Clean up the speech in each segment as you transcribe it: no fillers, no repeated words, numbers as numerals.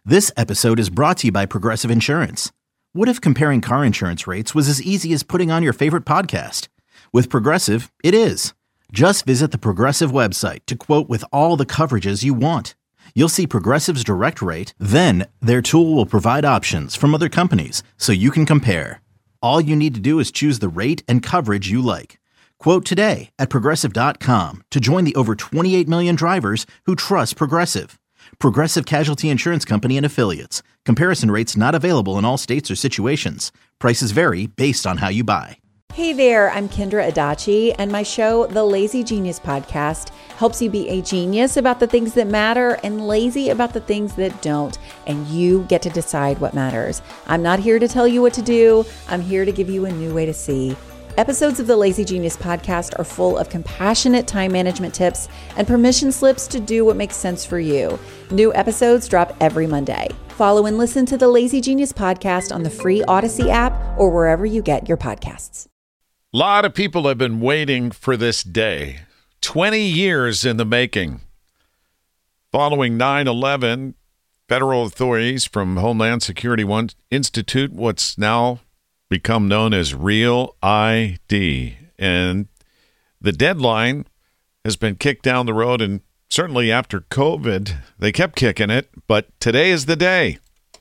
This episode is brought to you by Progressive Insurance. What if comparing car insurance rates was as easy as putting on your favorite podcast? With Progressive, it is. Just visit the Progressive website to quote with all the coverages you want. You'll see Progressive's direct rate, then their tool will provide options from other companies so you can compare. All you need to do is choose the rate and coverage you like. Quote today at Progressive.com to join the over 28 million drivers who trust Progressive. Progressive Casualty Insurance Company and Affiliates. Comparison rates not available in all states or situations. Prices vary based on how you buy. Hey there, I'm Kendra Adachi, and my show, The Lazy Genius Podcast, helps you be a genius about the things that matter and lazy about the things that don't, and you get to decide what matters. I'm not here to tell you what to do. I'm here to give you a new way to see. Episodes of the Lazy Genius Podcast are full of compassionate time management tips and permission slips to do what makes sense for you. New episodes drop every Monday. Follow and listen to the Lazy Genius Podcast on the free Odyssey app or wherever you get your podcasts. A lot of people have been waiting for this day. 20 years in the making. Following 9/11, federal authorities from Homeland Security institute what's now become known as Real ID. And the deadline has been kicked down the road, and certainly after COVID, they kept kicking it, but today is the day.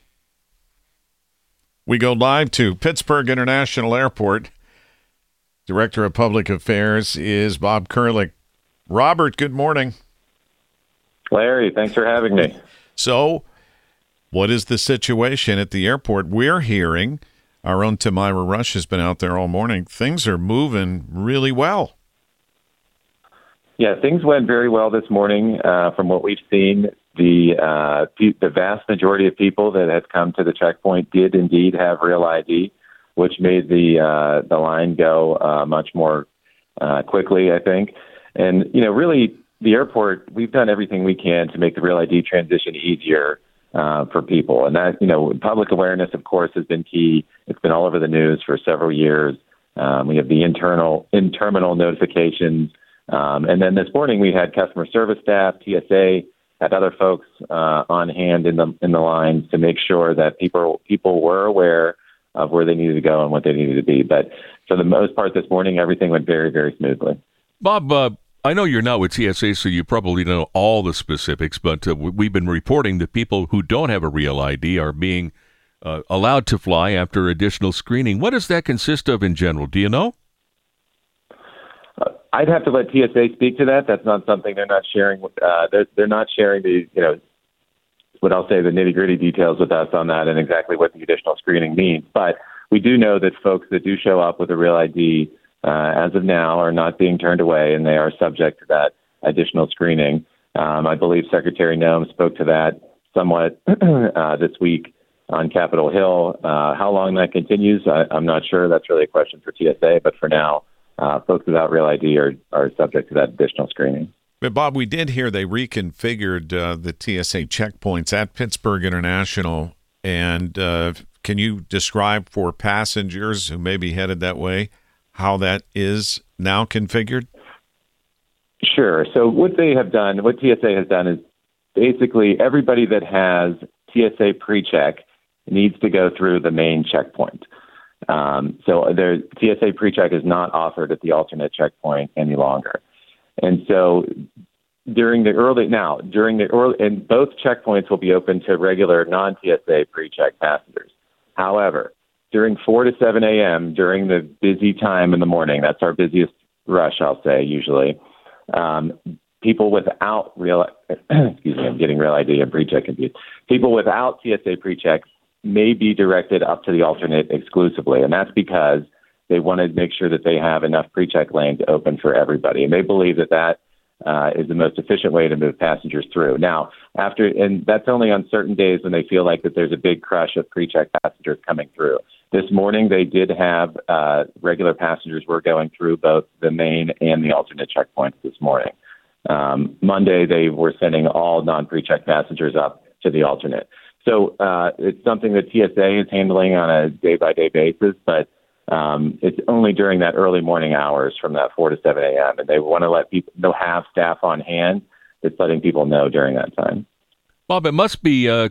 We go live to Pittsburgh International Airport. Director of Public Affairs is Bob Curlick. Robert, good morning. Larry, thanks for having me. So, what is the situation at the airport? We're hearing, our own Tamira Rush has been out there all morning, things are moving really well. Yeah, things went very well this morning. From what we've seen, the vast majority of people that had come to the checkpoint did indeed have Real ID, which made the line go much more quickly, I think. And, really, the airport, we've done everything we can to make the Real ID transition easier for people. And that, public awareness, of course, has been key. It's been all over the news for several years. We have the in-terminal notifications. And then this morning we had customer service staff, TSA, had other folks on hand in the lines to make sure that people were aware of where they needed to go and what they needed to be. But for the most part this morning, everything went very, very smoothly. Bob, I know you're not with TSA, so you probably know all the specifics, but we've been reporting that people who don't have a Real ID are being allowed to fly after additional screening. What does that consist of in general? Do you know? I'd have to let TSA speak to that. That's not something they're not sharing. They're not sharing the, what I'll say, the nitty-gritty details with us on that and exactly what the additional screening means. But we do know that folks that do show up with a Real ID as of now are not being turned away, and they are subject to that additional screening. I believe Secretary Noem spoke to that somewhat this week on Capitol Hill. How long that continues, I'm not sure. That's really a question for TSA. But for now, folks without Real ID are subject to that additional screening. But Bob, we did hear they reconfigured the TSA checkpoints at Pittsburgh International. And can you describe for passengers who may be headed that way how that is now configured? Sure. So what TSA has done is basically everybody that has TSA PreCheck needs to go through the main checkpoint. So the TSA PreCheck is not offered at the alternate checkpoint any longer. And so and both checkpoints will be open to regular non-TSA PreCheck passengers. However, during 4 to 7 a.m., during the busy time in the morning, that's our busiest rush, I'll say, usually, people without I'm getting Real ID and PreCheck confused. People without TSA PreCheck may be directed up to the alternate exclusively, and that's because they want to make sure that they have enough PreCheck lanes open for everybody, and they believe that is the most efficient way to move passengers through. Now, and that's only on certain days when they feel like that there's a big crush of PreCheck passengers coming through. This morning, they did have regular passengers were going through both the main and the alternate checkpoints this morning. Monday, they were sending all non-PreCheck passengers up to the alternate. So it's something that TSA is handling on a day-by-day basis, but it's only during that early morning hours from that 4 to 7 a.m. And they want to let people have staff on hand that's letting people know during that time. Bob, it must be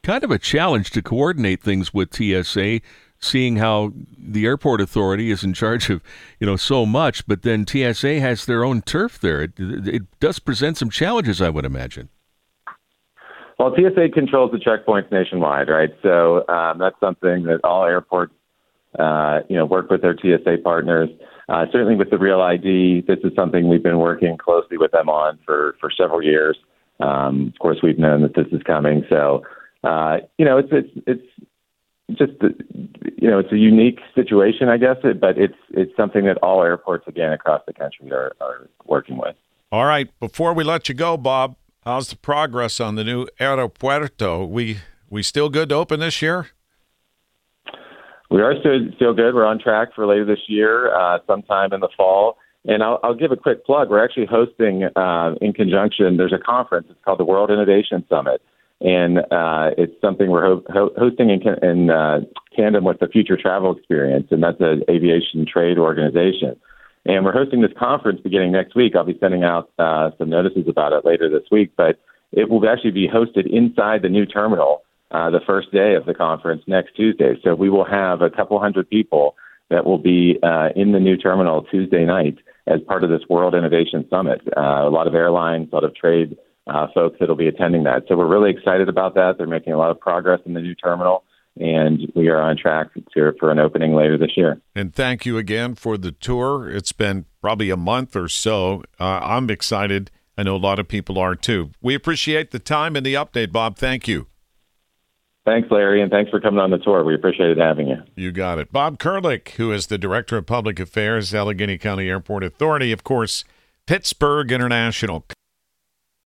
kind of a challenge to coordinate things with TSA, seeing how the airport authority is in charge of, so much, but then TSA has their own turf there. It does present some challenges, I would imagine. Well, TSA controls the checkpoints nationwide, right? So that's something that all airports, work with their TSA partners. Certainly with the Real ID, this is something we've been working closely with them on for several years. Of course, we've known that this is coming. So, it's just, it's a unique situation, I guess, but it's something that all airports, again, across the country are working with. All right. Before we let you go, Bob, how's the progress on the new Aeropuerto? We still good to open this year? We are still good. We're on track for later this year, sometime in the fall. And I'll give a quick plug. We're actually hosting, in conjunction, there's a conference. It's called the World Innovation Summit. And it's something we're hosting in tandem with the Future Travel Experience, and that's an aviation trade organization. And we're hosting this conference beginning next week. I'll be sending out some notices about it later this week, but it will actually be hosted inside the new terminal the first day of the conference next Tuesday. So we will have a couple hundred people that will be in the new terminal Tuesday night as part of this World Innovation Summit. A lot of airlines, a lot of trade folks that will be attending that. So we're really excited about that. They're making a lot of progress in the new terminal, and we are on track for an opening later this year. And thank you again for the tour. It's been probably a month or so. I'm excited. I know a lot of people are too. We appreciate the time and the update, Bob. Thank you. Thanks, Larry, and thanks for coming on the tour. We appreciated having you. You got it. Bob Kurlick, who is the Director of Public Affairs, Allegheny County Airport Authority, of course, Pittsburgh International.